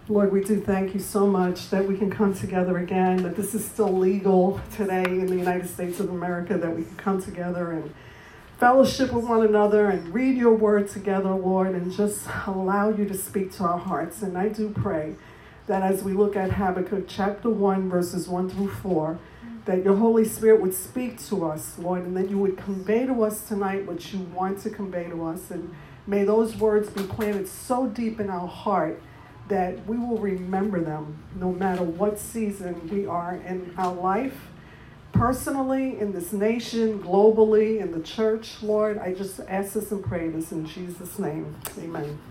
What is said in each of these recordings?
Lord, we do thank you so much that we can come together again, that this is still legal today in the United States of America, that we can come together and fellowship with one another and read your word together, Lord, and just allow you to speak to our hearts. And I do pray that as we look at Habakkuk chapter 1, verses 1 through 4, that your Holy Spirit would speak to us, Lord, and that you would convey to us tonight what you want to convey to us. And may those words be planted so deep in our heart that we will remember them no matter what season we are in our life, personally, in this nation, globally, in the church. Lord, I just ask this and pray this in Jesus' name. Amen.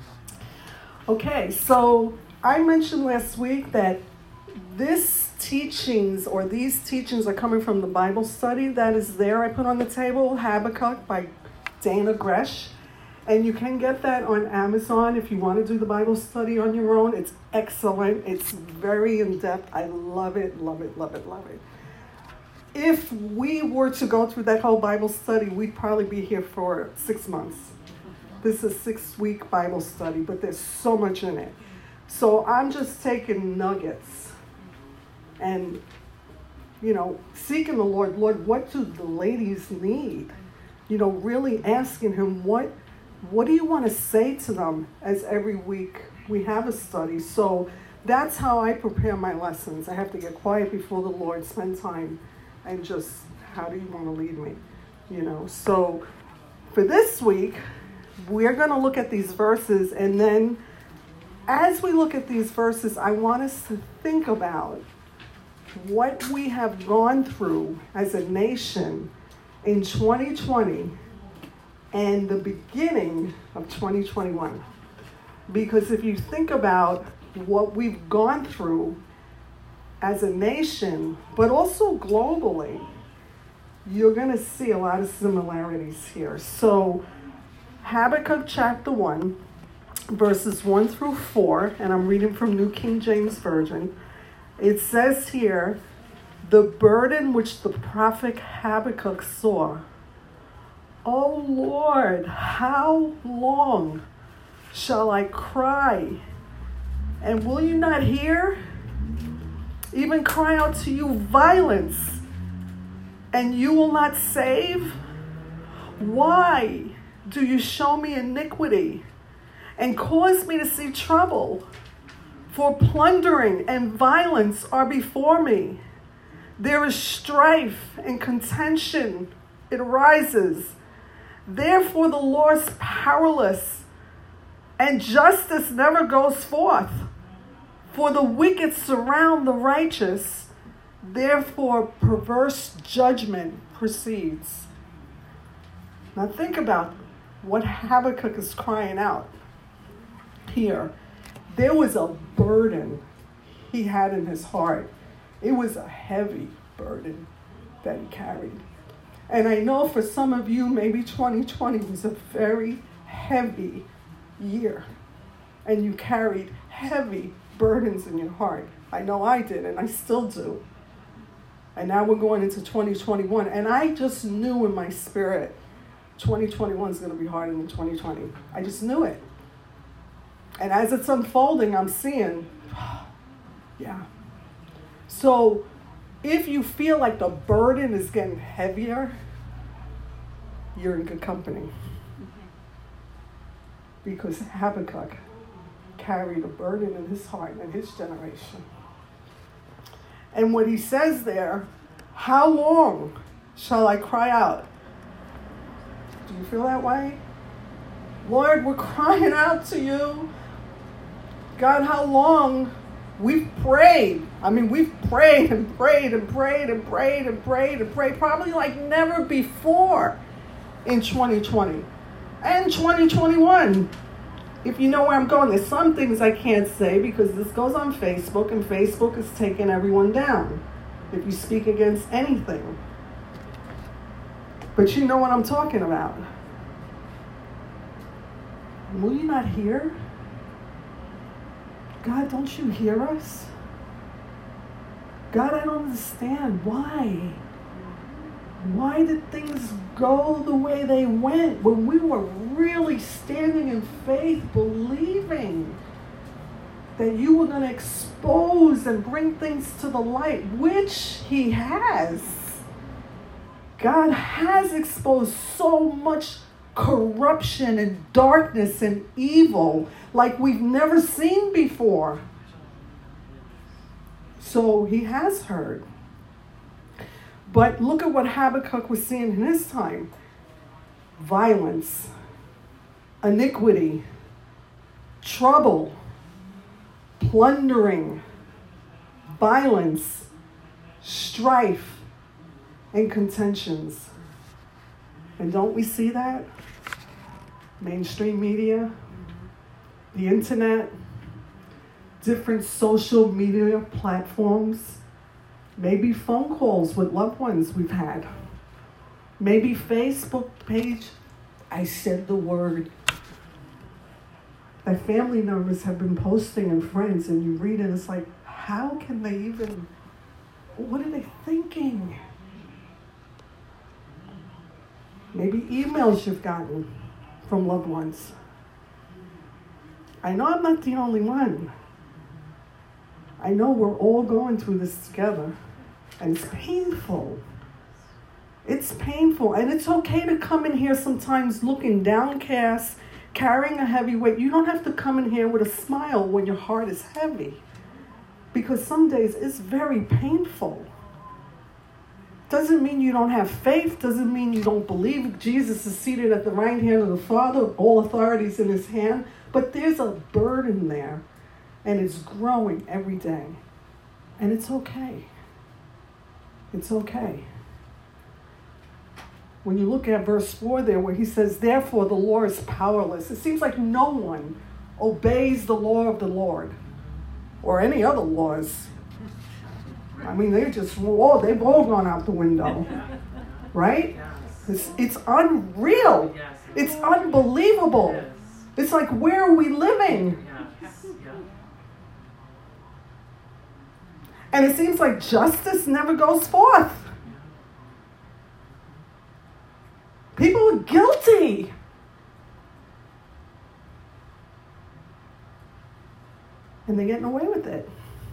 Okay, so I mentioned last week that these teachings are coming from the Bible study that is there. I put on the table Habakkuk by Dana Gresh. And you can get that on Amazon if you want to do the Bible study on your own. It's excellent. It's very in-depth. I love it, love it, love it, love it. If we were to go through that whole Bible study, we'd probably be here for 6 months. This is a 6-week Bible study, but there's so much in it. So I'm just taking nuggets and, seeking the Lord. Lord, what do the ladies need? Really asking him, what do you want to say to them as every week we have a study? So that's how I prepare my lessons. I have to get quiet before the Lord, spend time, and just, how do you want to lead me? So for this week, we're going to look at these verses. And then as we look at these verses, I want us to think about what we have gone through as a nation in 2020 and the beginning of 2021. Because if you think about what we've gone through as a nation, but also globally, you're going to see a lot of similarities here. So Habakkuk chapter 1, verses 1 through 4, and I'm reading from New King James Version. It says here, the burden which the prophet Habakkuk saw. O Lord, how long shall I cry? And will you not hear? Even cry out to you violence, and you will not save? Why do you show me iniquity and cause me to see trouble? For plundering and violence are before me. There is strife and contention. It arises. Therefore the law is powerless, and justice never goes forth. For the wicked surround the righteous. Therefore perverse judgment proceeds. Now think about what Habakkuk is crying out here. There was a burden he had in his heart. It was a heavy burden that he carried. And I know for some of you, maybe 2020 was a very heavy year. And you carried heavy burdens in your heart. I know I did, and I still do. And now we're going into 2021. And I just knew in my spirit, 2021 is going to be harder than 2020. I just knew it. And as it's unfolding, I'm seeing, yeah. So if you feel like the burden is getting heavier, you're in good company. Because Habakkuk carried a burden in his heart in his generation. And what he says there, how long shall I cry out? Do you feel that way? Lord, we're crying out to you. God, how long? We've prayed. We've prayed and prayed and prayed and prayed and prayed and prayed, probably like never before in 2020 and 2021. If you know where I'm going, there's some things I can't say because this goes on Facebook, and Facebook is taking everyone down if you speak against anything. But you know what I'm talking about. Will you not hear? God, don't you hear us? God, I don't understand. Why? Why did things go the way they went when we were really standing in faith, believing that you were going to expose and bring things to the light, which he has. God has exposed so much corruption and darkness and evil like we've never seen before. So he has heard. But look at what Habakkuk was seeing in his time. Violence, iniquity, trouble, plundering, violence, strife, and contentions. And don't we see that? Mainstream media, the internet, different social media platforms, maybe phone calls with loved ones we've had, maybe Facebook page, I said the word. That family members have been posting and friends, and you read it, it's like, how can they even, what are they thinking? Maybe emails you've gotten from loved ones. I know I'm not the only one. I know we're all going through this together, and it's painful. It's painful, and it's okay to come in here sometimes looking downcast, carrying a heavy weight. You don't have to come in here with a smile when your heart is heavy, because some days it's very painful. Doesn't mean you don't have faith, doesn't mean you don't believe Jesus is seated at the right hand of the Father, all authorities in his hand, but there's a burden there, and it's growing every day, and it's okay. It's okay. When you look at verse 4 there, where he says, therefore the law is powerless, it seems like no one obeys the law of the Lord or any other laws. I mean, they've all gone out the window, right? It's unreal. It's unbelievable. It's like, where are we living? And it seems like justice never goes forth. People are guilty. And they're getting away with it.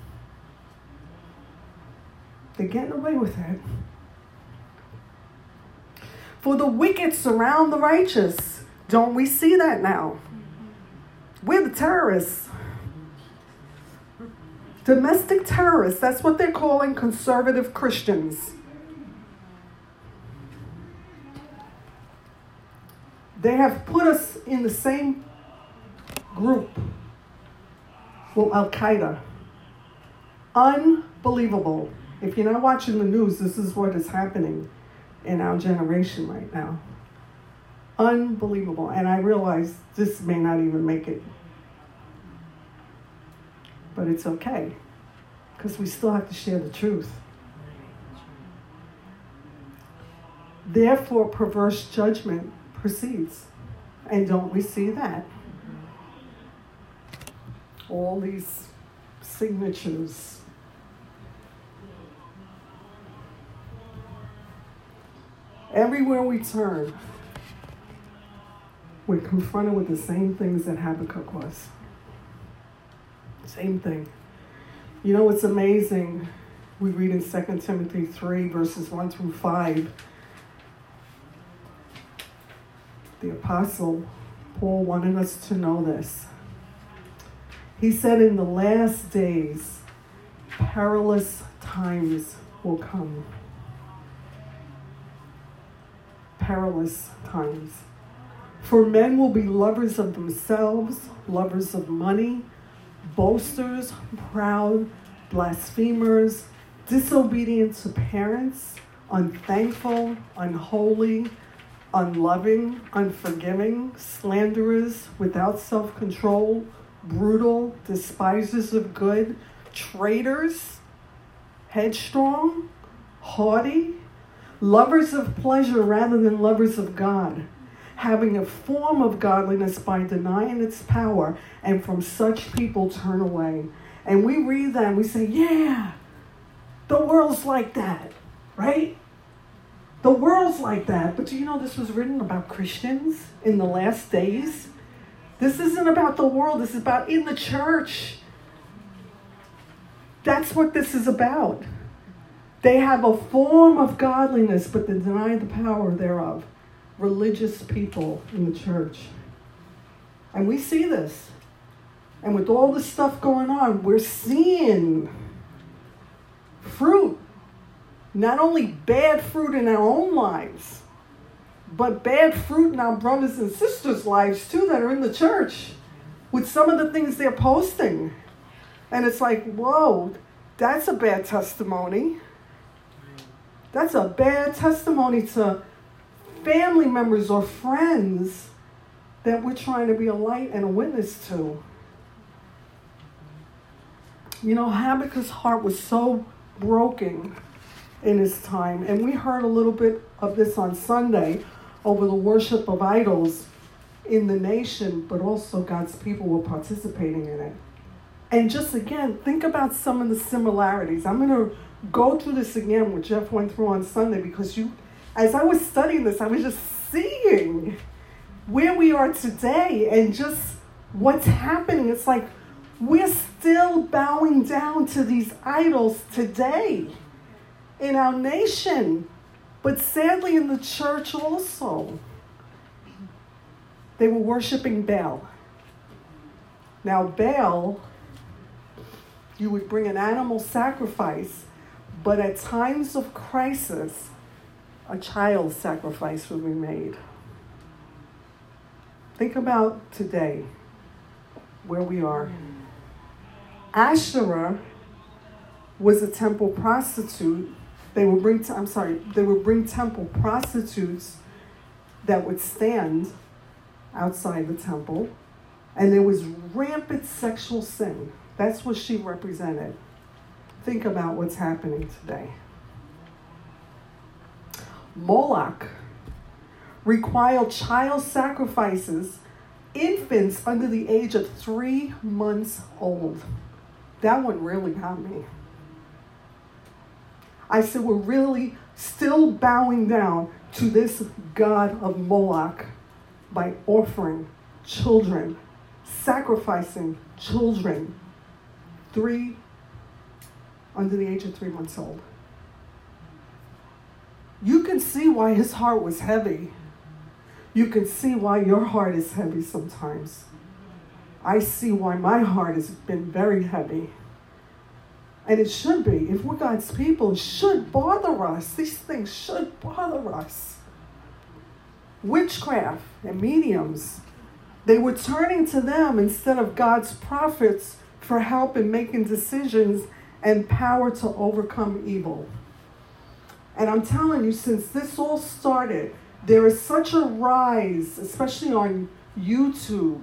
They're getting away with it. For the wicked surround the righteous. Don't we see that now? We're the terrorists. Domestic terrorists, that's what they're calling conservative Christians. They have put us in the same group with Al-Qaeda. Unbelievable. If you're not watching the news, this is what is happening in our generation right now. Unbelievable. And I realize this may not even make it. But it's okay, because we still have to share the truth. Therefore, perverse judgment proceeds. And don't we see that? All these signatures. Everywhere we turn, we're confronted with the same things that Habakkuk was. Same thing. You know what's amazing? We read in 2 Timothy 3, verses 1 through 5. The apostle Paul wanted us to know this. He said, in the last days, perilous times will come. Perilous times. For men will be lovers of themselves, lovers of money, boasters, proud, blasphemers, disobedient to parents, unthankful, unholy, unloving, unforgiving, slanderers, without self-control, brutal, despisers of good, traitors, headstrong, haughty, lovers of pleasure rather than lovers of God, having a form of godliness by denying its power, and from such people turn away. And we read that and we say, yeah, the world's like that, right? The world's like that. But do you know this was written about Christians in the last days? This isn't about the world. This is about in the church. That's what this is about. They have a form of godliness, but they deny the power thereof. Religious people in the church. And we see this. And with all this stuff going on, we're seeing fruit. Not only bad fruit in our own lives, but bad fruit in our brothers and sisters' lives too that are in the church with some of the things they're posting. And it's like, whoa, that's a bad testimony. That's a bad testimony to family members or friends that we're trying to be a light and a witness to. You know, Habakkuk's heart was so broken in his time. And we heard a little bit of this on Sunday over the worship of idols in the nation, but also God's people were participating in it. And just again, think about some of the similarities. I'm going to go through this again, what Jeff went through on Sunday, because as I was studying this, I was just seeing where we are today and just what's happening. It's like we're still bowing down to these idols today in our nation, but sadly in the church also. They were worshiping Baal. Now Baal, you would bring an animal sacrifice, but at times of crisis, a child sacrifice would be made. Think about today, where we are. Asherah was a temple prostitute. They would bring temple prostitutes that would stand outside the temple, and there was rampant sexual sin. That's what she represented. Think about what's happening today. Moloch required child sacrifices, infants under the age of 3 months old. That one really got me. I said, we're really still bowing down to this god of Moloch by offering children, sacrificing children, under the age of 3 months old. You can see why his heart was heavy. You can see why your heart is heavy sometimes. I see why my heart has been very heavy. And it should be. If we're God's people, it should bother us. These things should bother us. Witchcraft and mediums, they were turning to them instead of God's prophets for help in making decisions and power to overcome evil. And I'm telling you, since this all started, there is such a rise, especially on YouTube,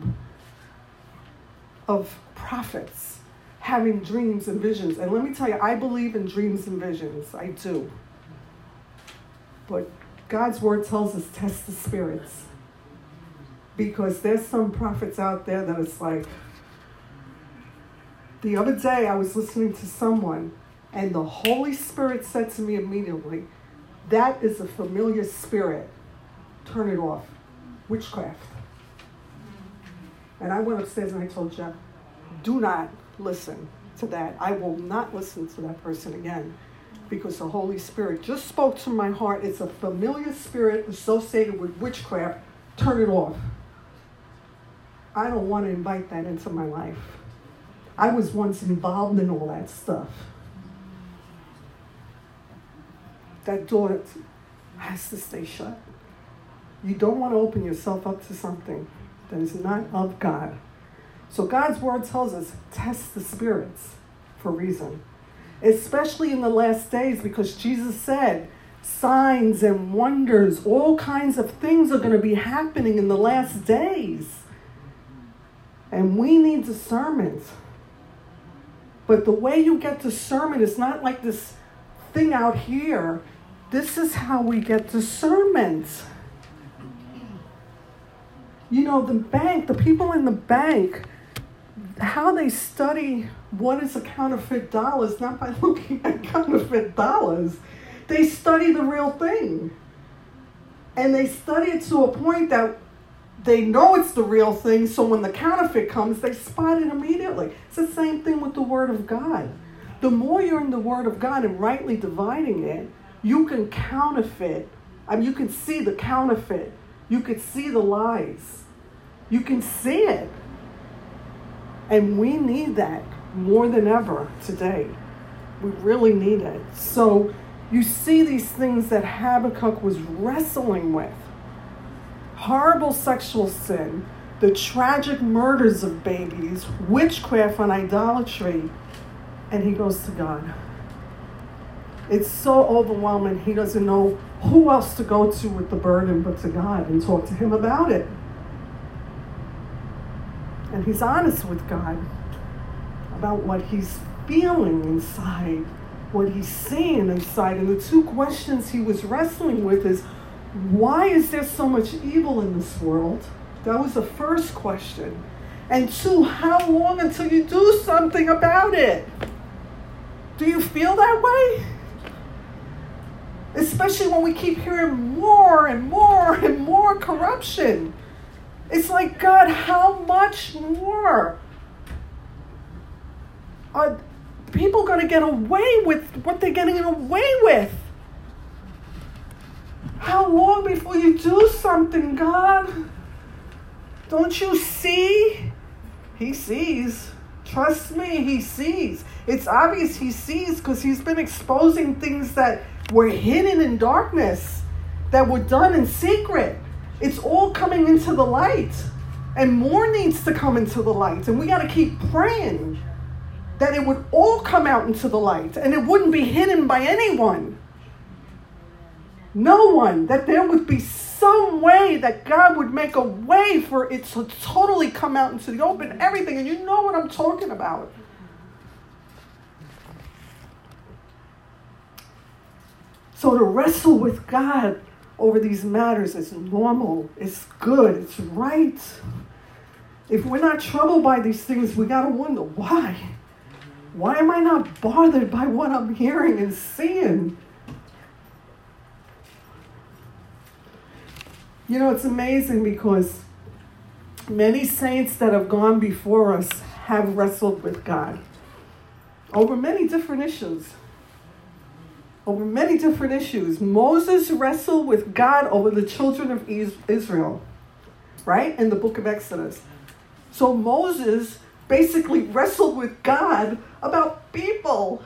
of prophets having dreams and visions. And let me tell you, I believe in dreams and visions. I do. But God's word tells us, test the spirits. Because there's some prophets out there that it's like, the other day I was listening to someone and the Holy Spirit said to me immediately, that is a familiar spirit. Turn it off. Witchcraft. And I went upstairs and I told Jeff, do not listen to that. I will not listen to that person again because the Holy Spirit just spoke to my heart. It's a familiar spirit associated with witchcraft. Turn it off. I don't want to invite that into my life. I was once involved in all that stuff. That door has to stay shut. You don't want to open yourself up to something that is not of God. So God's word tells us, test the spirits for a reason. Especially in the last days, because Jesus said, signs and wonders, all kinds of things are going to be happening in the last days. And we need discernment. But the way you get discernment is not like this thing out here. This is how we get discernment. You know, the people in the bank, how they study what is a counterfeit dollar is not by looking at counterfeit dollars. They study the real thing. And they study it to a point that they know it's the real thing, so when the counterfeit comes, they spot it immediately. It's the same thing with the Word of God. The more you're in the Word of God and rightly dividing it, you can counterfeit. You can see the counterfeit. You can see the lies. You can see it. And we need that more than ever today. We really need it. So you see these things that Habakkuk was wrestling with. Horrible sexual sin, the tragic murders of babies, witchcraft and idolatry. And he goes to God. It's so overwhelming. He doesn't know who else to go to with the burden but to God and talk to him about it. And he's honest with God about what he's feeling inside, what he's seeing inside. And the two questions he was wrestling with is, why is there so much evil in this world? That was the first question. And two, how long until you do something about it? Do you feel that way? Especially when we keep hearing more and more and more corruption. It's like, God, how much more? Are people going to get away with what they're getting away with? How long before you do something, God? Don't you see? He sees. Trust me, he sees. It's obvious he sees because he's been exposing things that were hidden in darkness, that were done in secret. It's all coming into the light. And more needs to come into the light. And we got to keep praying that it would all come out into the light. And it wouldn't be hidden by anyone. No one. That there would be some way that God would make a way for it to totally come out into the open. Everything. And you know what I'm talking about. So to wrestle with God over these matters is normal. It's good. It's right. If we're not troubled by these things, we got to wonder why. Why am I not bothered by what I'm hearing and seeing? You know, it's amazing because many saints that have gone before us have wrestled with God over many different issues. Over many different issues. Moses wrestled with God over the children of Israel, right? In the book of Exodus. So Moses basically wrestled with God about people.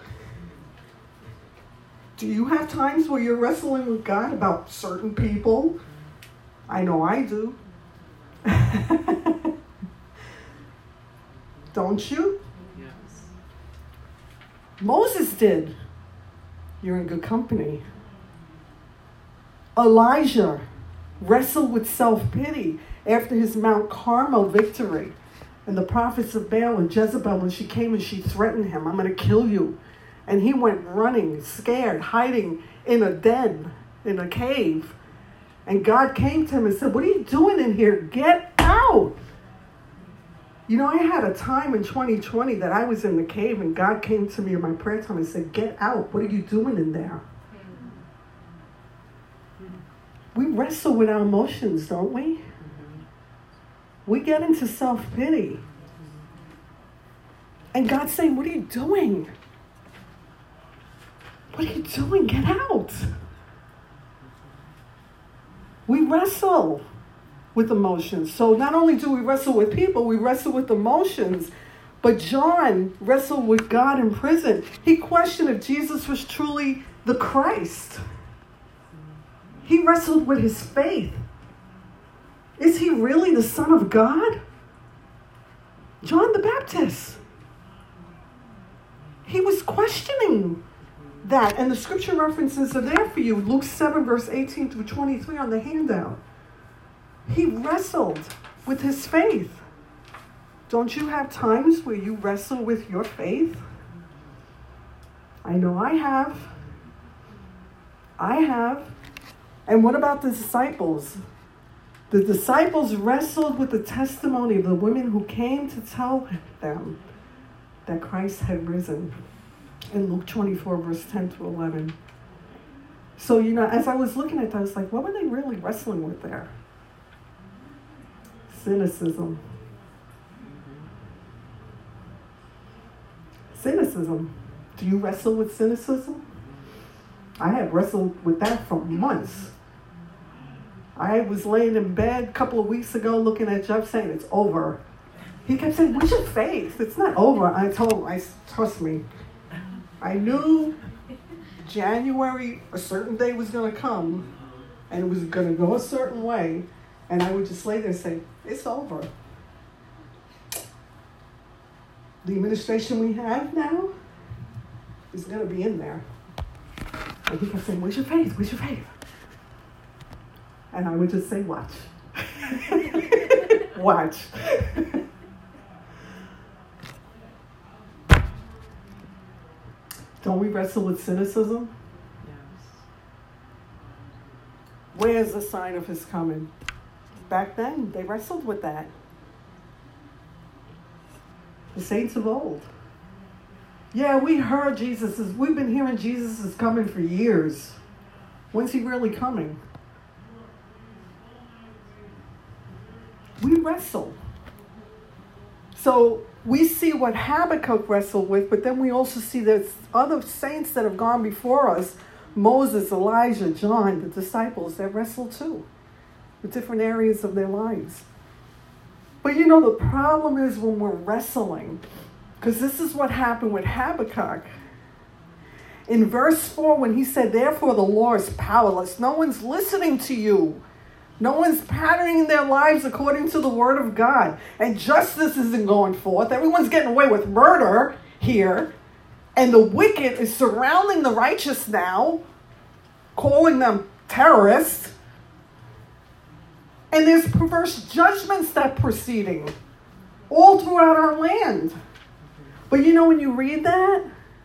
Do you have times where you're wrestling with God about certain people? I know I do. Don't you? Yes. Moses did. You're in good company. Elijah wrestled with self-pity after his Mount Carmel victory. And the prophets of Baal and Jezebel, when she came and she threatened him, I'm going to kill you. And he went running, scared, hiding in a den, in a cave. And God came to him and said, what are you doing in here? Get out. You know, I had a time in 2020 that I was in the cave and God came to me in my prayer time and said, get out. What are you doing in there? We wrestle with our emotions, don't we? We get into self-pity. And God's saying, what are you doing? What are you doing? Get out. We wrestle with emotions. So not only do we wrestle with people, we wrestle with emotions. But John wrestled with God in prison. He questioned if Jesus was truly the Christ. He wrestled with his faith. Is he really the Son of God? John the Baptist. He was questioning that. And the scripture references are there for you. Luke 7, verse 18 through 23 on the handout. He wrestled with his faith. Don't you have times where you wrestle with your faith? I know I have. I have. And what about the disciples? The disciples wrestled with the testimony of the women who came to tell them that Christ had risen. In Luke 24, verse 10 to 11. So, you know, as I was looking at that, I was like, what were they really wrestling with there? Cynicism. Cynicism. Do you wrestle with cynicism? I had wrestled with that for months. I was laying in bed a couple of weeks ago looking at Jeff saying, it's over. He kept saying, where's your faith? It's not over. I told him, trust me. I knew January, a certain day was going to come, and it was going to go a certain way, and I would just lay there and say, it's over. The administration we have now is going to be in there. And he kept saying, where's your faith? Where's your faith? And I would just say, watch. Watch. Don't we wrestle with cynicism? Yes. Where's the sign of his coming? Back then, they wrestled with that. The saints of old. Yeah, we've been hearing Jesus is coming for years. When's he really coming? We wrestle. So we see what Habakkuk wrestled with, but then we also see there's other saints that have gone before us, Moses, Elijah, John, the disciples, that wrestle too, with different areas of their lives. But the problem is when we're wrestling, because this is what happened with Habakkuk. In verse 4, when he said, therefore the Lord is powerless, no one's listening to you. No one's patterning their lives according to the word of God. And justice isn't going forth. Everyone's getting away with murder here. And the wicked is surrounding the righteous now, calling them terrorists. And there's perverse judgments that proceeding all throughout our land. But when you read that,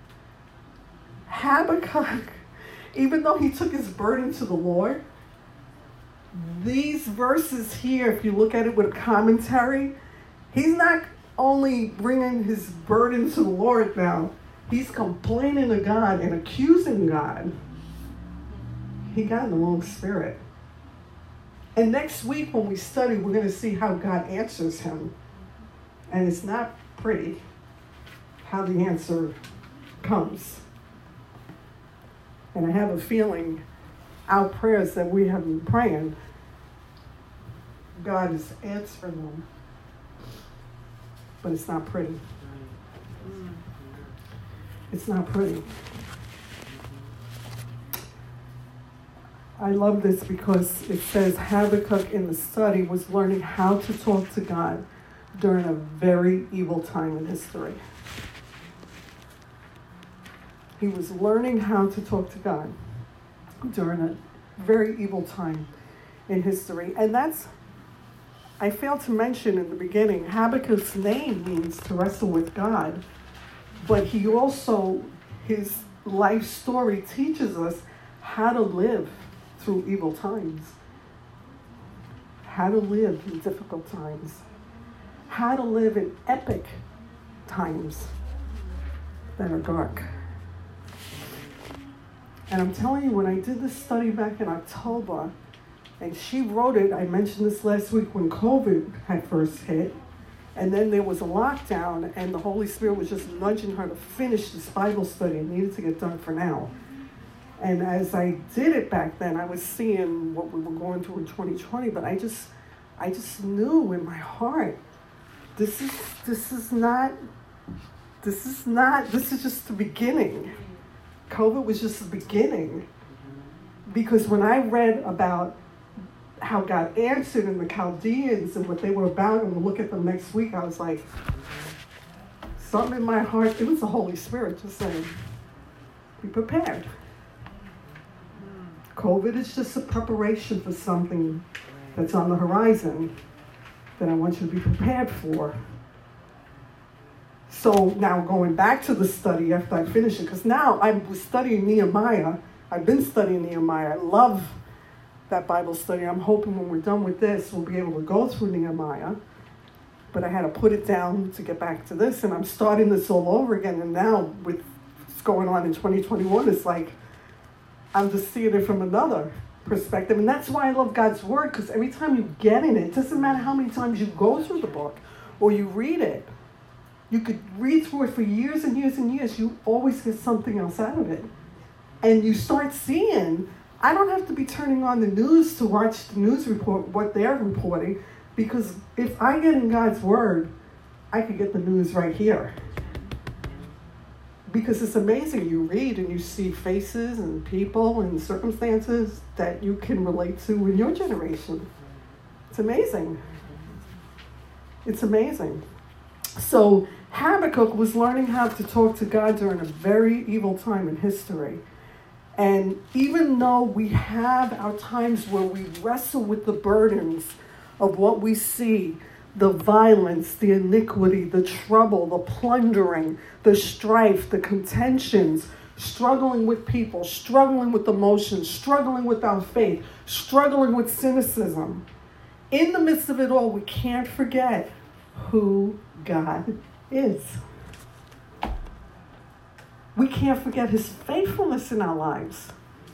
Habakkuk, even though he took his burden to the Lord, these verses here, if you look at it with a commentary, he's not only bringing his burden to the Lord now, he's complaining to God and accusing God. He got in the wrong spirit. And next week when we study, we're going to see how God answers him. And it's not pretty how the answer comes. And I have a feeling our prayers that we have been praying, God is answering them. But it's not pretty. It's not pretty. I love this because it says Habakkuk in the study was learning how to talk to God during a very evil time in history. He was learning how to talk to God during a very evil time in history. And I failed to mention in the beginning, Habakkuk's name means to wrestle with God. But he also, his life story teaches us how to live through evil times. How to live in difficult times. How to live in epic times that are dark. And I'm telling you, when I did this study back in October, and she wrote it, I mentioned this last week when COVID had first hit, and then there was a lockdown, and the Holy Spirit was just nudging her to finish this Bible study. It needed to get done for now. And as I did it back then, I was seeing what we were going through in 2020, but I just knew in my heart, this is just the beginning. COVID was just the beginning. Because when I read about how God answered in the Chaldeans and what they were about, and we'll look at them next week, I was like, something in my heart, it was the Holy Spirit just saying, be prepared. COVID is just a preparation for something that's on the horizon that I want you to be prepared for. So now going back to the study after I finish it, because now I was studying Nehemiah. I've been studying Nehemiah. I love that Bible study. I'm hoping when we're done with this, we'll be able to go through Nehemiah. But I had to put it down to get back to this, and I'm starting this all over again. And now with what's going on in 2021, it's like I'm just seeing it from another perspective. And that's why I love God's word, because every time you get in it, it doesn't matter how many times you go through the book or you read it, You could read through it for years and years and years. You always get something else out of it. And you start seeing, I don't have to be turning on the news to watch the news report, what they're reporting, because if I get in God's word, I could get the news right here. Because it's amazing. You read and you see faces and people and circumstances that you can relate to in your generation. It's amazing. It's amazing. So Habakkuk was learning how to talk to God during a very evil time in history. And even though we have our times where we wrestle with the burdens of what we see, the violence, the iniquity, the trouble, the plundering, the strife, the contentions, struggling with people, struggling with emotions, struggling with our faith, struggling with cynicism. In the midst of it all, we can't forget who God is. We can't forget his faithfulness in our lives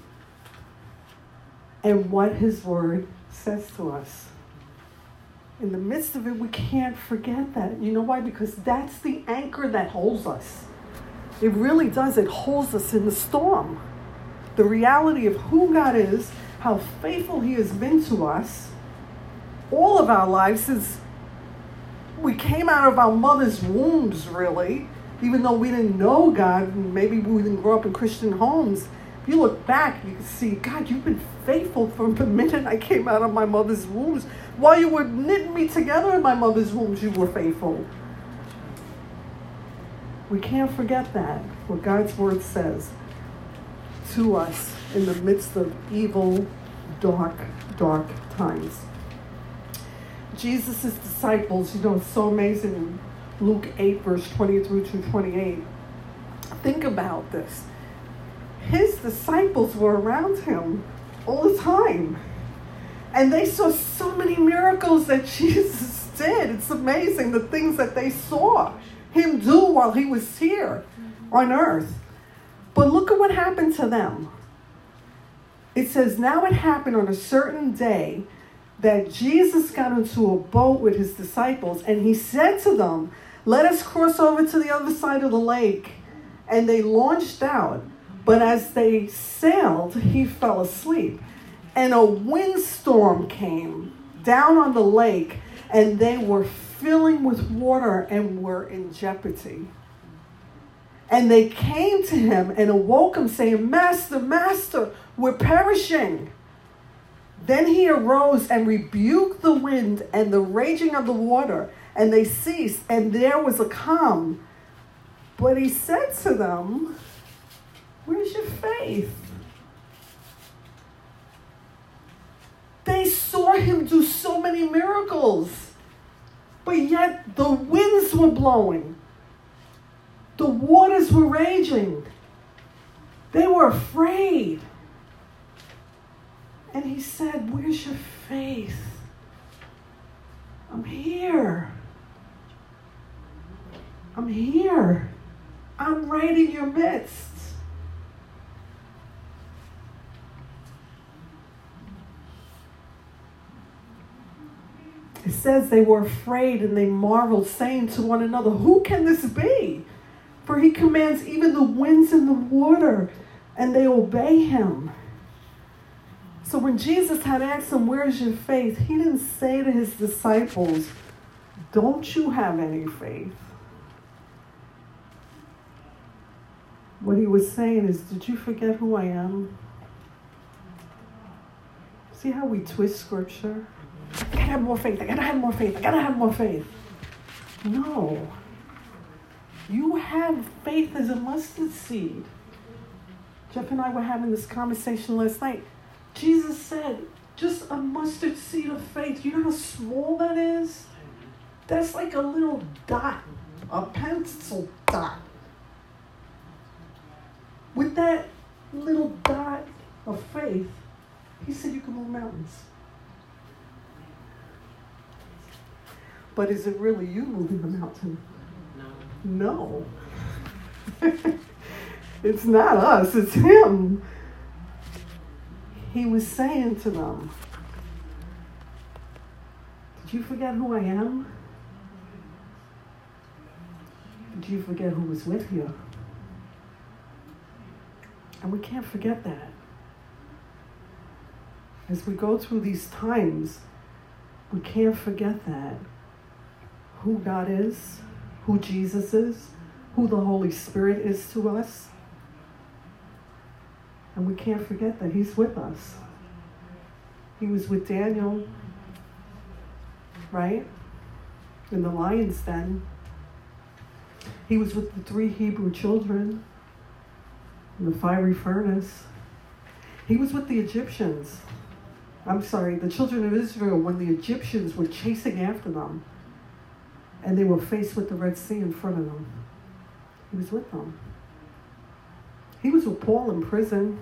and what his word says to us. In the midst of it, we can't forget that. You know why? Because that's the anchor that holds us. It really does. It holds us in the storm. The reality of who God is, how faithful he has been to us, all of our lives since we came out of our mother's wombs, really, even though we didn't know God, and maybe we didn't grow up in Christian homes. If you look back, you can see, God, you've been faithful from the minute I came out of my mother's wombs. While you were knitting me together in my mother's wombs, you were faithful. We can't forget that, what God's word says to us in the midst of evil, dark, dark times. Jesus' disciples, it's so amazing in Luke 8, verse 23 to 28. Think about this. His disciples were around him all the time. And they saw so many miracles that Jesus did. It's amazing the things that they saw him do while he was here on earth. But look at what happened to them. It says, now it happened on a certain day that Jesus got into a boat with his disciples, and he said to them, let us cross over to the other side of the lake. And they launched out. But as they sailed, he fell asleep. And a windstorm came down on the lake, and they were filling with water and were in jeopardy. And they came to him and awoke him, saying, Master, Master, we're perishing. Then he arose and rebuked the wind and the raging of the water, and they ceased, and there was a calm. But he said to them, where's your faith? They saw him do so many miracles, but yet the winds were blowing. The waters were raging. They were afraid. And he said, where's your faith? I'm here. I'm here. I'm right in your midst. It says they were afraid and they marveled, saying to one another, who can this be? For he commands even the winds and the water, and they obey him. So when Jesus had asked them, where's your faith? He didn't say to his disciples, don't you have any faith? What he was saying is, did you forget who I am? See how we twist scripture? I gotta have more faith. I gotta have more faith. I gotta have more faith. No. You have faith as a mustard seed. Jeff and I were having this conversation last night. Jesus said, just a mustard seed of faith. You know how small that is? That's like a little dot, a pencil dot. With that little dot of faith, he said you can move mountains. But is it really you moving the mountain? No. It's not us, it's him. He was saying to them, did you forget who I am? Did you forget who was with you? And we can't forget that. As we go through these times, we can't forget that. Who God is, who Jesus is, who the Holy Spirit is to us. And we can't forget that He's with us. He was with Daniel, right? In the lion's den. He was with the 3 Hebrew children in the fiery furnace. He was with the Egyptians. The children of Israel, when the Egyptians were chasing after them and they were faced with the Red Sea in front of them. He was with them. He was with Paul in prison.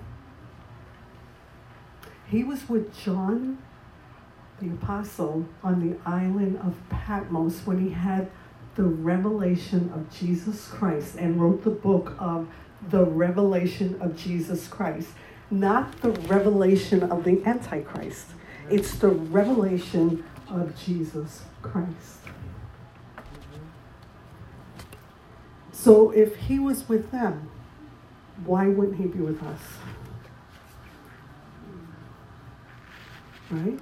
He was with John, the apostle, on the island of Patmos when he had the revelation of Jesus Christ and wrote the book of the revelation of Jesus Christ. Not the revelation of the Antichrist. It's the revelation of Jesus Christ. So if He was with them, why wouldn't He be with us? Right?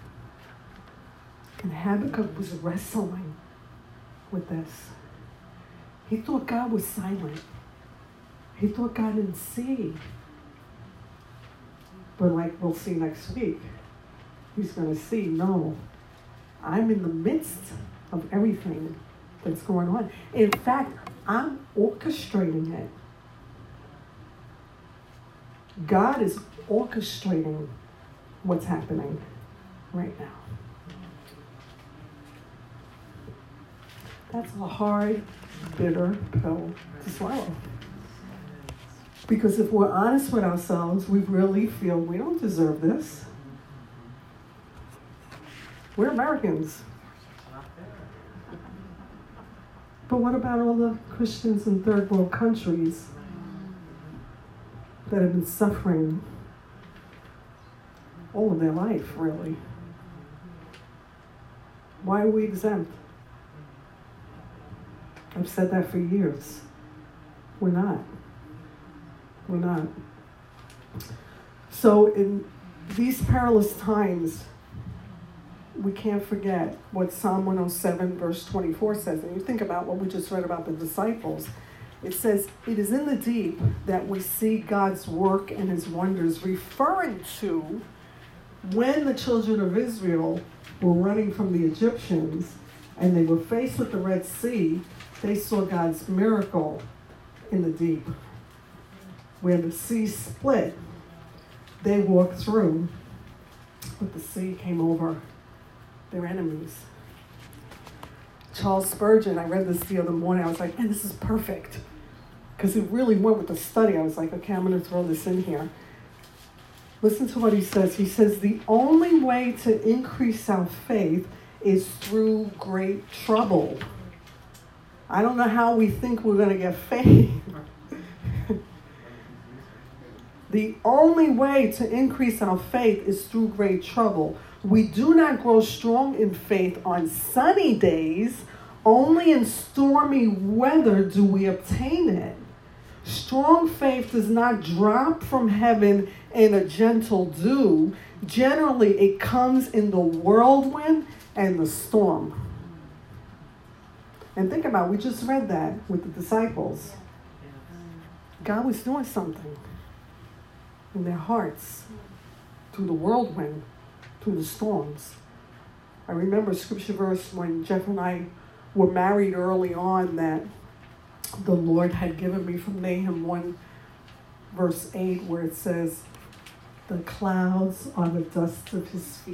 And Habakkuk was wrestling with this. He thought God was silent. He thought God didn't see. But like we'll see next week, He's going to see, no, I'm in the midst of everything that's going on. In fact, I'm orchestrating it. God is orchestrating what's happening right now. That's a hard, bitter pill to swallow. Because if we're honest with ourselves, we really feel we don't deserve this. We're Americans. But what about all the Christians in third world countries that have been suffering all of their life, really? Why are we exempt? I've said that for years. We're not. We're not. So in these perilous times, we can't forget what Psalm 107 verse 24 says. And you think about what we just read about the disciples. It says, it is in the deep that we see God's work and His wonders, referring to when the children of Israel were running from the Egyptians and they were faced with the Red Sea. They saw God's miracle in the deep. Where the sea split, they walked through, but the sea came over their enemies. Charles Spurgeon, I read this the other morning, I was like, man, this is perfect. Because it really went with the study. I was like, okay, I'm going to throw this in here. Listen to what he says. He says, the only way to increase our faith is through great trouble. I don't know how we think we're going to get faith. The only way to increase our faith is through great trouble. We do not grow strong in faith on sunny days. Only in stormy weather do we obtain it. Strong faith does not drop from heaven in a gentle dew. Generally, it comes in the whirlwind and the storm. And think about it, we just read that with the disciples. God was doing something in their hearts through the whirlwind, through the storms. I remember a scripture verse when Jeff and I were married early on that the Lord had given me from Nahum 1 verse 8 where it says, the clouds are the dust of His feet.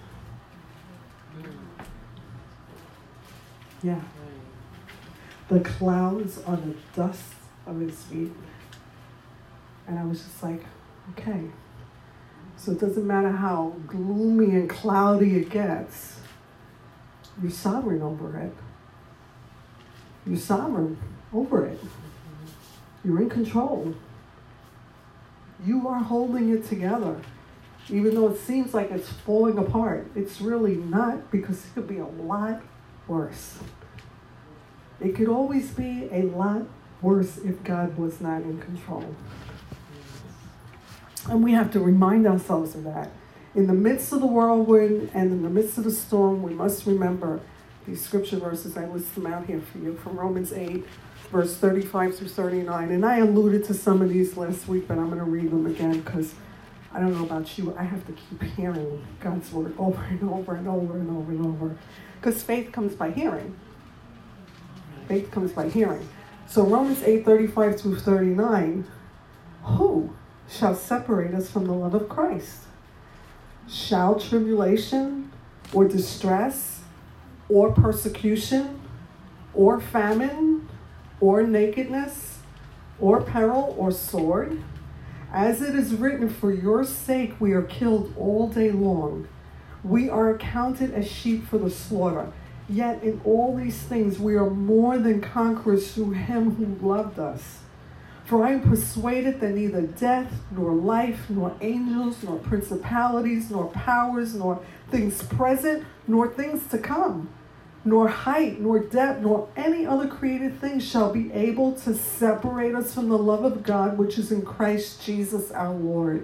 Yeah. The clouds are the dust of His feet. And I was just like, okay. So it doesn't matter how gloomy and cloudy it gets. You're sovereign over it. You're sovereign over it. You're in control. You are holding it together. Even though it seems like it's falling apart, it's really not, because it could be a lot worse. It could always be a lot worse if God was not in control. And we have to remind ourselves of that. In the midst of the whirlwind and in the midst of the storm, we must remember these scripture verses. I list them out here for you from Romans 8, verse 35 through 39. And I alluded to some of these last week, but I'm going to read them again because I don't know about you. I have to keep hearing God's word over and over and over and over and over. Because faith comes by hearing. Faith comes by hearing. So Romans 8, 35 through 39. Who shall separate us from the love of Christ? Shall tribulation or distress or persecution or famine or nakedness or peril or sword? As it is written, for your sake we are killed all day long. We are accounted as sheep for the slaughter. Yet in all these things we are more than conquerors through him who loved us. For I am persuaded that neither death, nor life, nor angels, nor principalities, nor powers, nor things present, nor things to come, nor height, nor depth, nor any other created thing shall be able to separate us from the love of God, which is in Christ Jesus our Lord.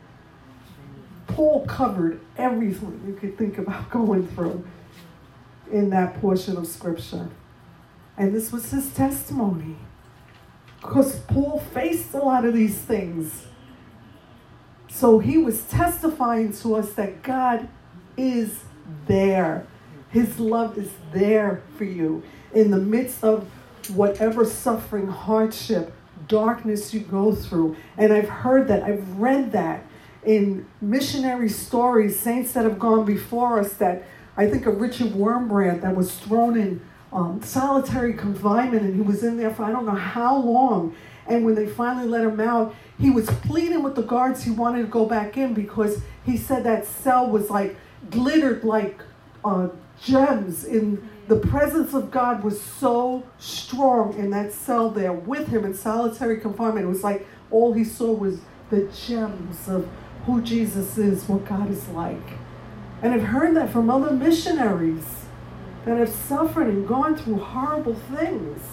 Paul covered everything you could think about going through in that portion of Scripture. And this was his testimony. Because Paul faced a lot of these things. So he was testifying to us that God is there. His love is there for you. In the midst of whatever suffering, hardship, darkness you go through. And I've heard that, I've read that in missionary stories, saints that have gone before us, that I think of Richard Wurmbrand that was thrown in solitary confinement, and he was in there for I don't know how long. And when they finally let him out, he was pleading with the guards he wanted to go back in because he said that cell was like glittered like gems. In the presence of God was so strong in that cell there with him in solitary confinement. It was like all he saw was the gems of who Jesus is, what God is like. And I've heard that from other missionaries that have suffered and gone through horrible things.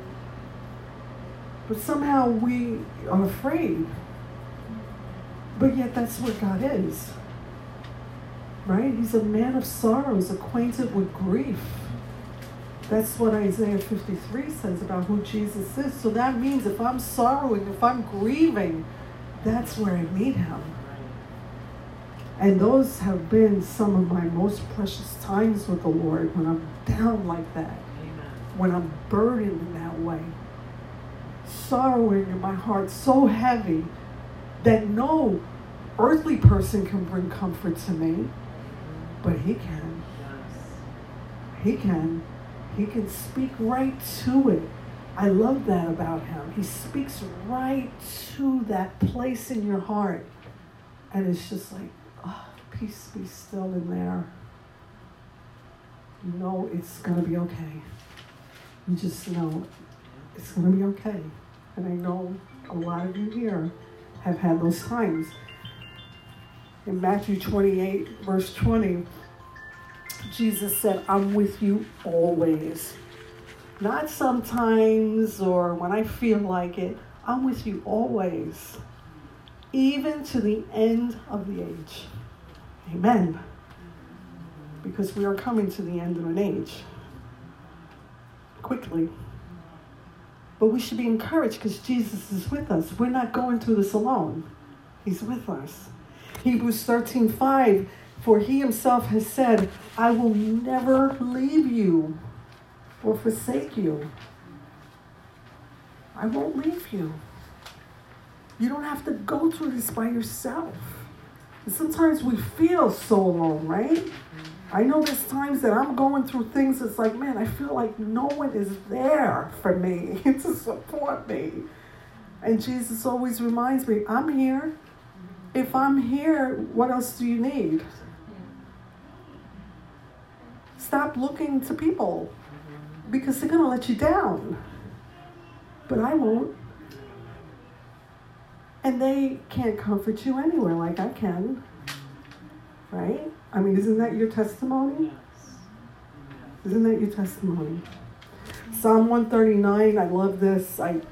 But somehow we are afraid. But yet that's what God is. Right? He's a man of sorrows, acquainted with grief. That's what Isaiah 53 says about who Jesus is. So that means if I'm sorrowing, if I'm grieving, that's where I meet him. And those have been some of my most precious times with the Lord, when I'm down like that. Amen. When I'm burdened in that way. Sorrowing in my heart so heavy that no earthly person can bring comfort to me. But he can. Yes. He can. He can speak right to it. I love that about him. He speaks right to that place in your heart. And it's just like, oh, peace be still in there. You know it's going to be okay. You just know it's going to be okay. And I know a lot of you here have had those times. In Matthew 28, verse 20, Jesus said, I'm with you always. Not sometimes or when I feel like it. I'm with you always. Even to the end of the age. Amen. Because we are coming to the end of an age. Quickly. But we should be encouraged because Jesus is with us. We're not going through this alone. He's with us. Hebrews 13:5, for he himself has said, I will never leave you or forsake you. I won't leave you. You don't have to go through this by yourself. And sometimes we feel so alone, right? I know there's times that I'm going through things, it's like, man, I feel like no one is there for me to support me. And Jesus always reminds me, I'm here. If I'm here, what else do you need? Stop looking to people because they're going to let you down. But I won't. And they can't comfort you anywhere like I can. Right? I mean, isn't that your testimony? Isn't that your testimony? Psalm 139, I love this. I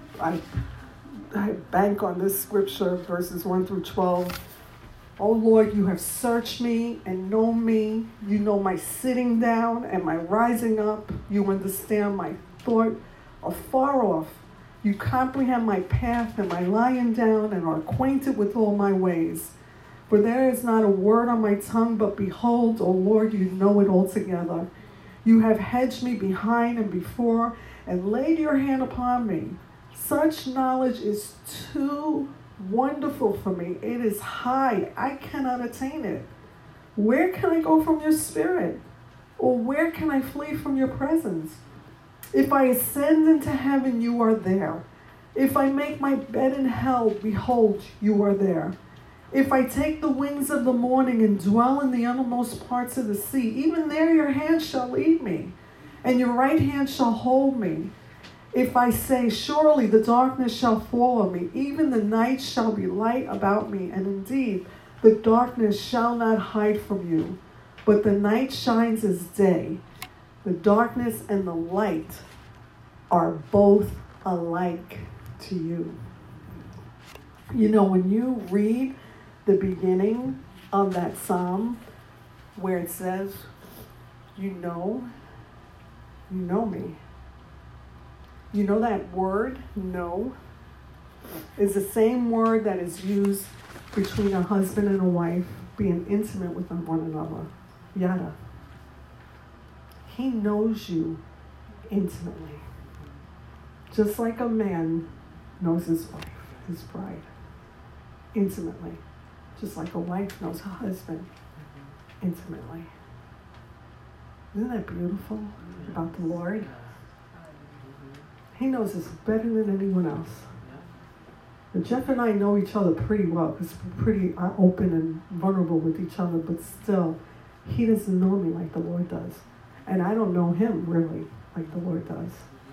bank on this scripture, verses 1 through 12. Oh Lord, you have searched me and known me. You know my sitting down and my rising up. You understand my thought afar off. You comprehend my path and my lying down and are acquainted with all my ways. For there is not a word on my tongue, but behold, O Lord, you know it altogether. You have hedged me behind and before and laid your hand upon me. Such knowledge is too wonderful for me. It is high. I cannot attain it. Where can I go from your spirit? Or where can I flee from your presence? If I ascend into heaven, you are there. If I make my bed in hell, behold, you are there. If I take the wings of the morning and dwell in the uttermost parts of the sea, even there your hand shall lead me, and your right hand shall hold me. If I say, surely the darkness shall fall on me, even the night shall be light about me, and indeed the darkness shall not hide from you, but the night shines as day. The darkness and the light are both alike to you. You know, when you read the beginning of that psalm where it says, you know me. You know that word, know, is the same word that is used between a husband and a wife being intimate with one another. Yada. He knows you intimately. Just like a man knows his wife, his bride, intimately. Just like a wife knows her husband intimately. Isn't that beautiful about the Lord? He knows us better than anyone else. And Jeff and I know each other pretty well because we're pretty open and vulnerable with each other, but still, he doesn't know me like the Lord does. And I don't know him really like the Lord does.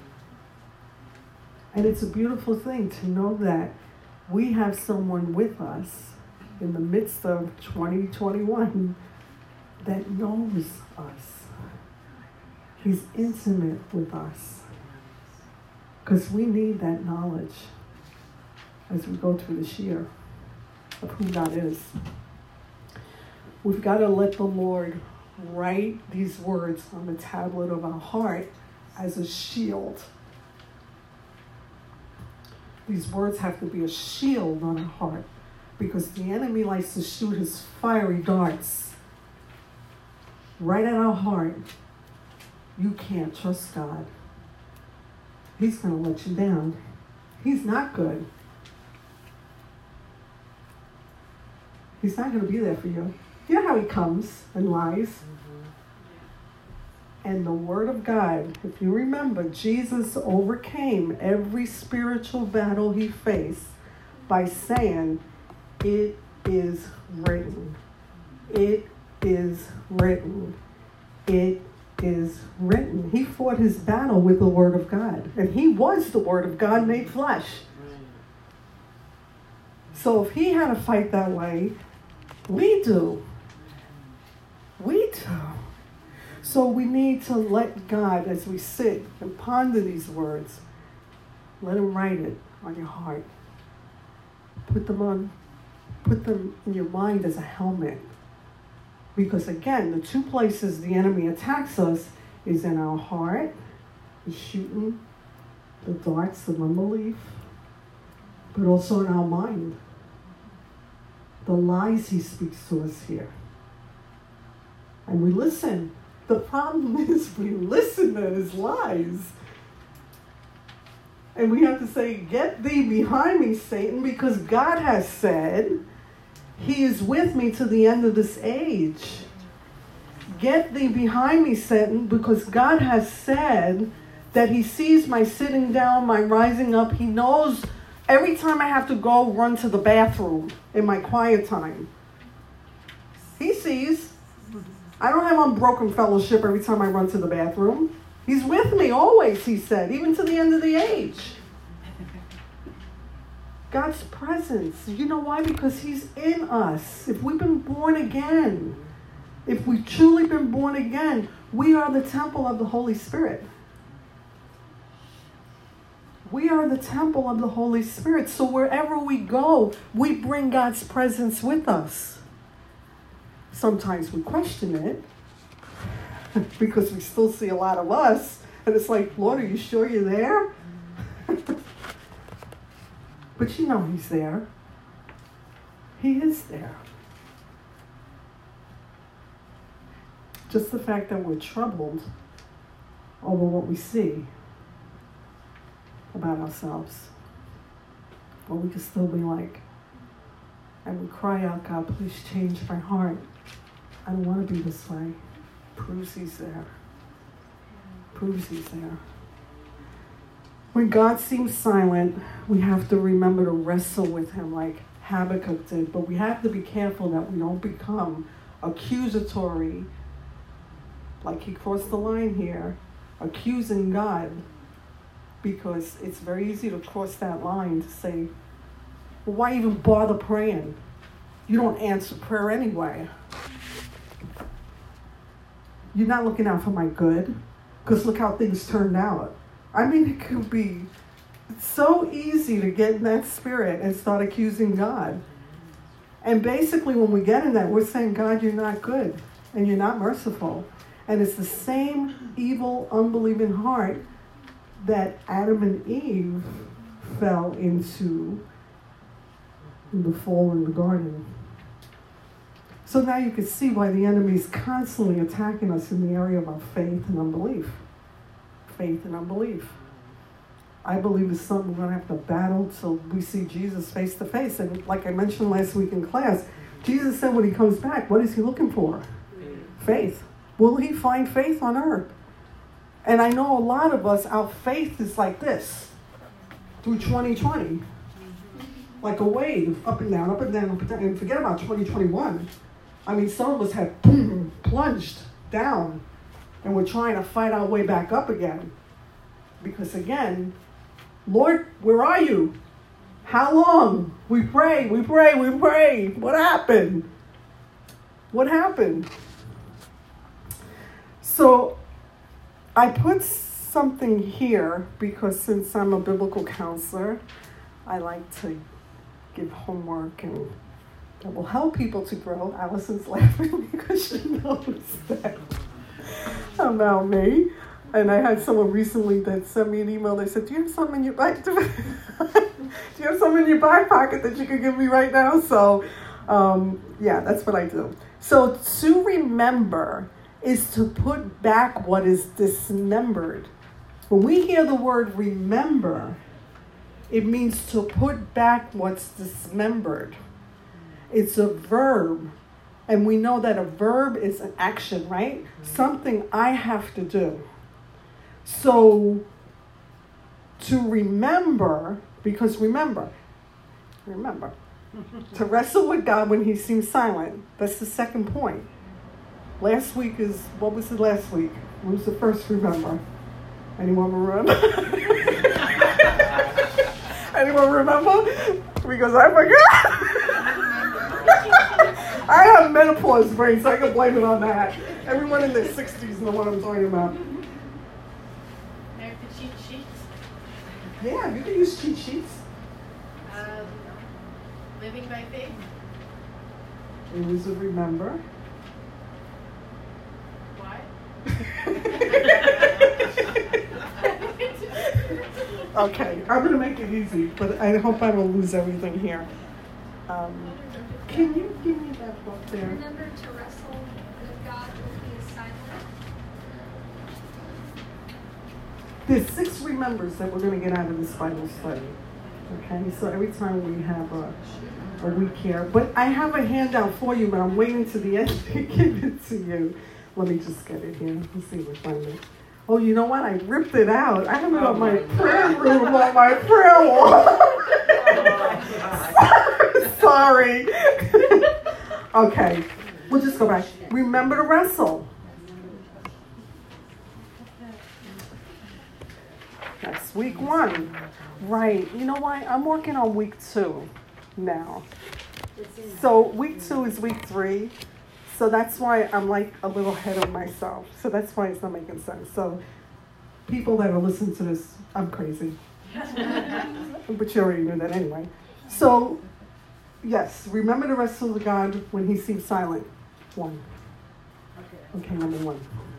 And it's a beautiful thing to know that we have someone with us in the midst of 2021 that knows us. He's intimate with us. Because we need that knowledge as we go through this year of who God is. We've got to let the Lord write these words on the tablet of our heart as a shield. These words have to be a shield on our heart because the enemy likes to shoot his fiery darts right at our heart. You can't trust God. He's going to let you down. He's not good. He's not going to be there for you. You know how he comes and lies? And the Word of God, if you remember, Jesus overcame every spiritual battle he faced by saying, it is written. It is written. It is written. He fought his battle with the Word of God. And he was the Word of God made flesh. So if he had to fight that way, we do. We do. So we need to let God, as we sit and ponder these words, let him write it on your heart. Put them in your mind as a helmet. Because again, the two places the enemy attacks us is in our heart, he's shooting the darts of unbelief, but also in our mind. The lies he speaks to us here. And we listen. The problem is we listen to his lies. And we have to say, get thee behind me, Satan, because God has said, he is with me to the end of this age. Get thee behind me, Satan, because God has said that he sees my sitting down, my rising up. He knows every time I have to go run to the bathroom in my quiet time. He sees. I don't have unbroken fellowship every time I run to the bathroom. He's with me always, he said, even to the end of the age. God's presence. You know why? Because he's in us. If we've been born again, if we've truly been born again, we are the temple of the Holy Spirit. We are the temple of the Holy Spirit. So wherever we go, we bring God's presence with us. Sometimes we question it because we still see a lot of us. And it's like, Lord, are you sure you're there? But you know he's there. He is there. Just the fact that we're troubled over what we see about ourselves. But we can still be like, and we cry out, God, please change my heart. I don't want to be this way. Proves he's there. Proves he's there. When God seems silent, we have to remember to wrestle with him like Habakkuk did. But we have to be careful that we don't become accusatory, like he crossed the line here, accusing God. Because it's very easy to cross that line to say, well, why even bother praying? You don't answer prayer anyway. You're not looking out for my good, because look how things turned out. I mean, it could be so easy to get in that spirit and start accusing God. And basically when we get in that, we're saying, God, you're not good, and you're not merciful. And it's the same evil, unbelieving heart that Adam and Eve fell into in the fall in the garden. So now you can see why the enemy is constantly attacking us in the area of our faith and unbelief. Faith and unbelief. I believe it's something we're going to have to battle till we see Jesus face to face. And like I mentioned last week in class, Jesus said when he comes back, what is he looking for? Faith. Will he find faith on earth? And I know a lot of us, our faith is like this through 2020. Like a wave, up and down, up and down, up and down. And forget about 2021. I mean, some of us have plunged down, and we're trying to fight our way back up again. Because again, Lord, where are you? How long? We pray, we pray, we pray. What happened? What happened? So I put something here because since I'm a biblical counselor, I like to give homework and that will help people to grow. Allison's laughing because she knows that about me. And I had someone recently that sent me an email. They said, do you have something in your back? Do you have something in your back pocket that you could give me right now? So, yeah, that's what I do. So to remember is to put back what is dismembered. When we hear the word remember, it means to put back what's dismembered. It's a verb. And we know that a verb is an action, right? Something I have to do. So to remember, because remember, to wrestle with God when he seems silent, that's the second point. Last week is, what was it last week? What was the first remember? Anyone remember? Anyone remember? Because I forgot. I have menopause brain, so I can blame it on that. Everyone in their 60s know what I'm talking about. There's the cheat sheets. Yeah, you can use cheat sheets. Living by faith. It was a remember. Why? Okay, I'm going to make it easy, but I hope I don't lose everything here. Can you give me that book there? Remember to wrestle with God when he is silent. There's 6 remembers that we're going to get out of this Bible study. Okay, so every time we have a week here. But I have a handout for you, but I'm waiting to the end to give it to you. Let me just get it here. Let's see if we find it. Oh, you know what? I ripped it out. I have it on my prayer room, on my prayer wall. Sorry. Okay, we'll just go back. Remember to wrestle. That's week 1. Right. You know what? I'm working on week 2 now. So week 2 is week 3. So that's why I'm like a little ahead of myself. So that's why it's not making sense. So people that are listening to this, I'm crazy. But you already knew that anyway. So, yes, remember to wrestle with God when he seems silent. 1. Okay, number 1.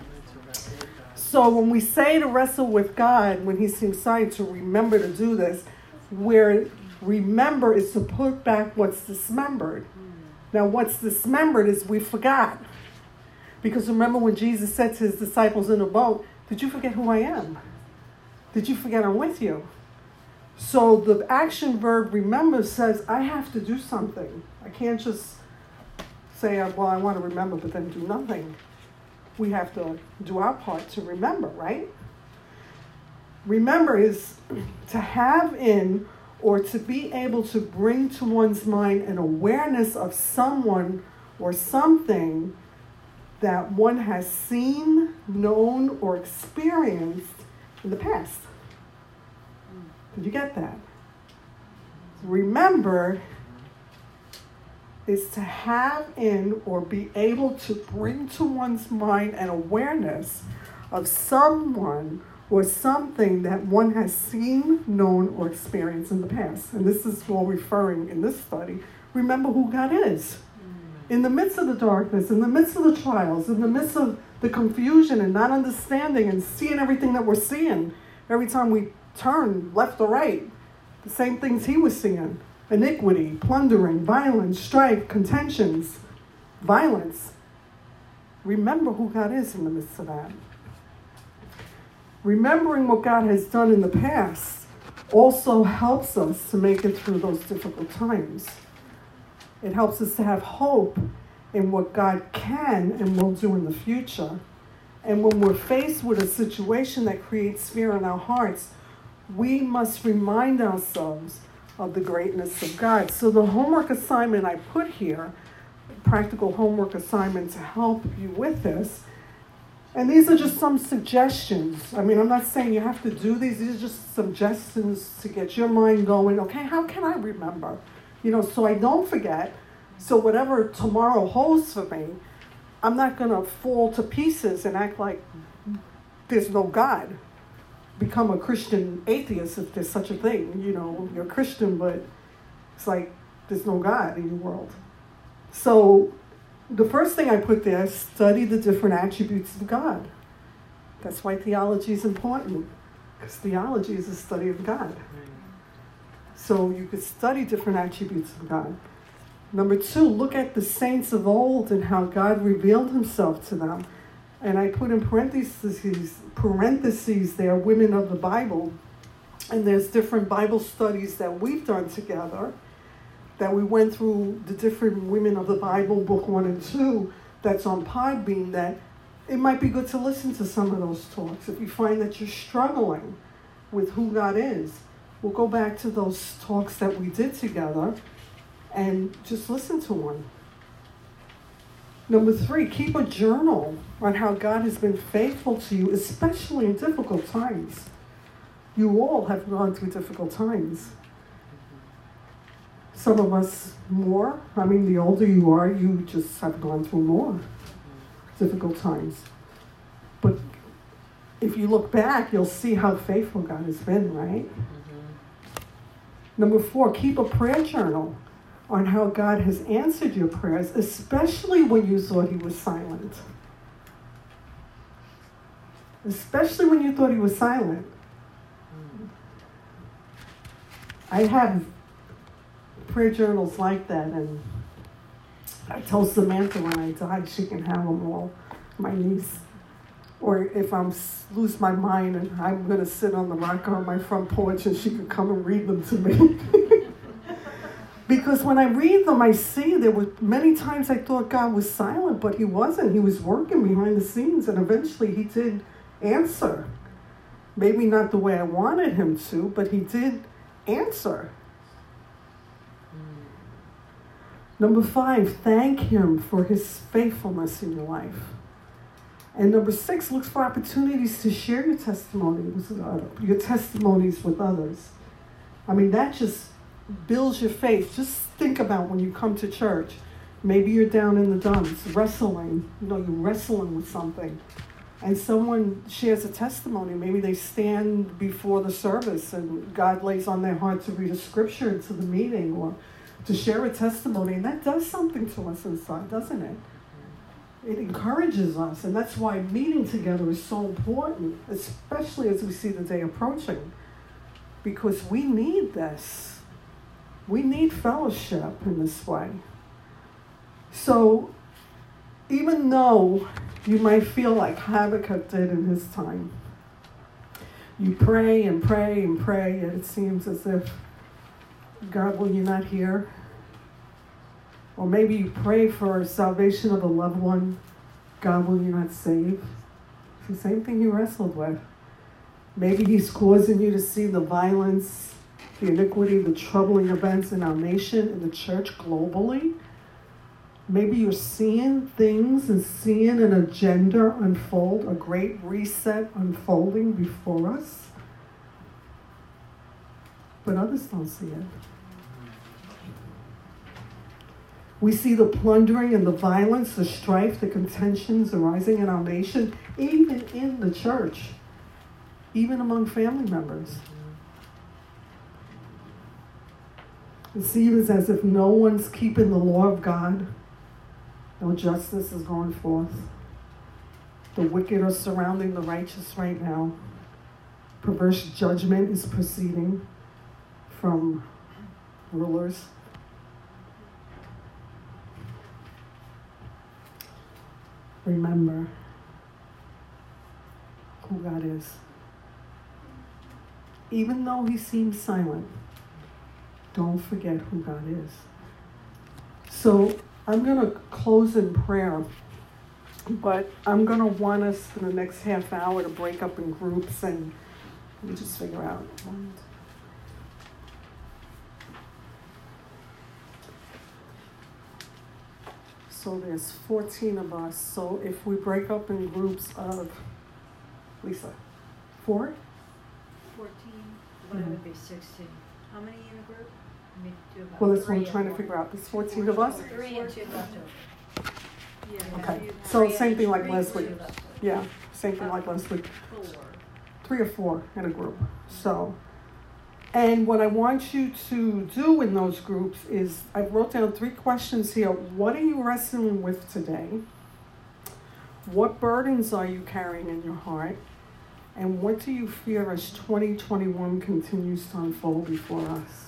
So when we say to wrestle with God when he seems silent, to remember to do this, where remember is to put back what's dismembered. Now what's dismembered is we forgot. Because remember when Jesus said to his disciples in the boat, did you forget who I am? Did you forget I'm with you? So the action verb remember says, I have to do something. I can't just say, well, I want to remember, but then do nothing. We have to do our part to remember, right? Remember is to have in or to be able to bring to one's mind an awareness of someone or something that one has seen, known, or experienced in the past. Did you get that? Remember is to have in or be able to bring to one's mind an awareness of someone or something that one has seen, known, or experienced in the past. And this is all referring in this study. Remember who God is. In the midst of the darkness, in the midst of the trials, in the midst of the confusion and not understanding and seeing everything that we're seeing, every time we turn left or right, the same things he was seeing. Iniquity, plundering, violence, strife, contentions, violence. Remember who God is in the midst of that. Remembering what God has done in the past also helps us to make it through those difficult times. It helps us to have hope in what God can and will do in the future. And when we're faced with a situation that creates fear in our hearts, we must remind ourselves of the greatness of God. So the homework assignment I put here, practical homework assignment to help you with this, and these are just some suggestions. I mean, I'm not saying you have to do these. These are just suggestions to get your mind going. Okay, how can I remember? So I don't forget. So whatever tomorrow holds for me, I'm not going to fall to pieces and act like there's no God. Become a Christian atheist if there's such a thing. You're a Christian, but it's like there's no God in your world. So the first thing I put there, study the different attributes of God. That's why theology is important, because theology is a study of God. So you could study different attributes of God. Number 2, look at the saints of old and how God revealed himself to them. And I put in parentheses there, women of the Bible. And there's different Bible studies that we've done together, that we went through the different women of the Bible, book 1 and 2, that's on Podbean, that it might be good to listen to some of those talks. If you find that you're struggling with who God is, we'll go back to those talks that we did together and just listen to one. Number 3, keep a journal on how God has been faithful to you, especially in difficult times. You all have gone through difficult times. Some of us more. I mean, the older you are, you just have gone through more difficult times. But if you look back, you'll see how faithful God has been, right? Number 4, keep a prayer journal on how God has answered your prayers, especially when you thought he was silent. Especially when you thought he was silent. I have prayer journals like that, and I told Samantha when I die she can have them all, my niece. Or if I'm lose my mind and I'm going to sit on the rocker on my front porch and she can come and read them to me. Because when I read them, I see there were many times I thought God was silent, but he wasn't. He was working behind the scenes, and eventually he did answer. Maybe not the way I wanted him to, but he did answer. Number 5, thank him for his faithfulness in your life. And number 6, look for opportunities to share your testimonies with others. I mean, that just builds your faith. Just think about when you come to church. Maybe you're down in the dumps, wrestling. You're wrestling with something. and someone shares a testimony. Maybe they stand before the service and God lays on their heart to read a scripture to the meeting or to share a testimony. And that does something to us inside, doesn't it? It encourages us. And that's why meeting together is so important, especially as we see the day approaching. Because we need this. We need fellowship in this way. So even though you might feel like Habakkuk did in his time, you pray and pray and pray, and it seems as if, God, will you not hear? Or maybe you pray for salvation of a loved one, God, will you not save? It's the same thing you wrestled with. Maybe he's causing you to see the violence, the iniquity, the troubling events in our nation, in the church globally. Maybe you're seeing things and seeing an agenda unfold, a great reset unfolding before us. But others don't see it. We see the plundering and the violence, the strife, the contentions arising in our nation, even in the church, even among family members. It seems as if no one's keeping the law of God. No justice is going forth. The wicked are surrounding the righteous right now. Perverse judgment is proceeding from rulers. Remember who God is. Even though he seems silent, don't forget who God is. So I'm going to close in prayer, but I'm going to want us in the next half hour to break up in groups, and let me just figure out. So there's 14 of us. So if we break up in groups of, Lisa, 4? 14, well, that would be 16. How many in a group? Well, that's what I'm trying to figure out. There's 14 of us? 3 and 2 left over. Yeah. Okay, so same thing like Leslie. Yeah, same thing like Leslie. 4. 3 or 4 in a group. So, and what I want you to do in those groups is, I wrote down 3 questions here. What are you wrestling with today? What burdens are you carrying in your heart? And what do you fear as 2021 continues to unfold before us?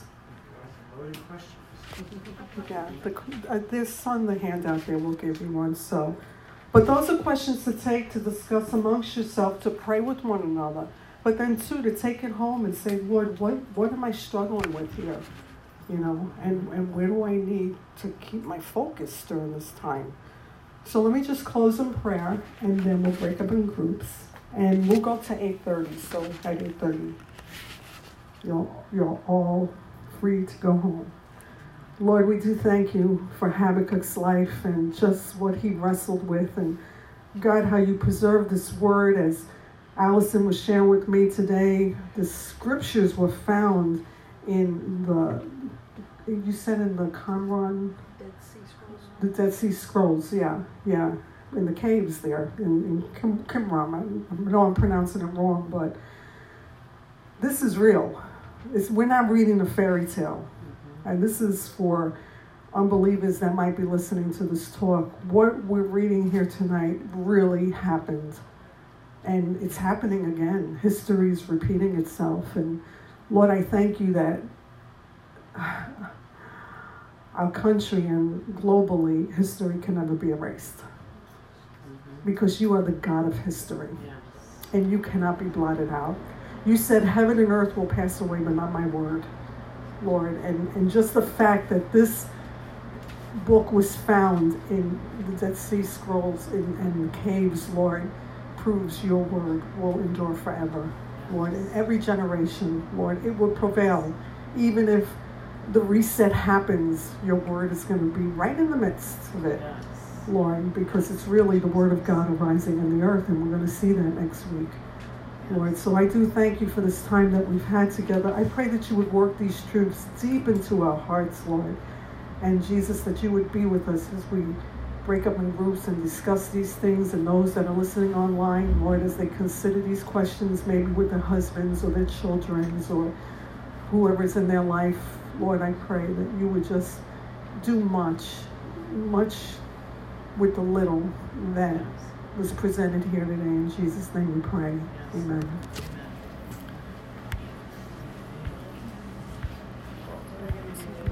Yeah, there's on the handout there, we'll give you one. So, but those are questions to take, to discuss amongst yourself, to pray with one another. But then too, to take it home and say, Lord, what am I struggling with here? You know, and where do I need to keep my focus during this time? So let me just close in prayer, and then we'll break up in groups. And we'll go to 8:30, so at 8:30, you're all free to go home. Lord, we do thank you for Habakkuk's life and just what he wrestled with. And God, how you preserved this word. As Allison was sharing with me today, the scriptures were found in you said in the Qumran? Dead Sea Scrolls. The Dead Sea Scrolls, yeah. In the caves there, in Qumran. I know I'm pronouncing it wrong, but this is real. We're not reading a fairy tale. And this is for unbelievers that might be listening to this talk. What we're reading here tonight really happened. And it's happening again. History is repeating itself. And Lord, I thank you that our country and globally, history can never be erased. Because you are the God of history. And you cannot be blotted out. You said heaven and earth will pass away, but not my word, Lord. And just the fact that this book was found in the Dead Sea Scrolls and the caves, Lord, proves your word will endure forever, Lord. In every generation, Lord, it will prevail. Even if the reset happens, your word is going to be right in the midst of it, Lord, because it's really the word of God arising in the earth, and we're going to see that next week, Lord. So I do thank you for this time that we've had together. I pray that you would work these truths deep into our hearts, Lord. And Jesus, that you would be with us as we break up in groups and discuss these things, and those that are listening online, Lord, as they consider these questions, maybe with their husbands or their children or whoever's in their life, Lord, I pray that you would just do much with the little that was presented here today. In Jesus' name we pray. Amen.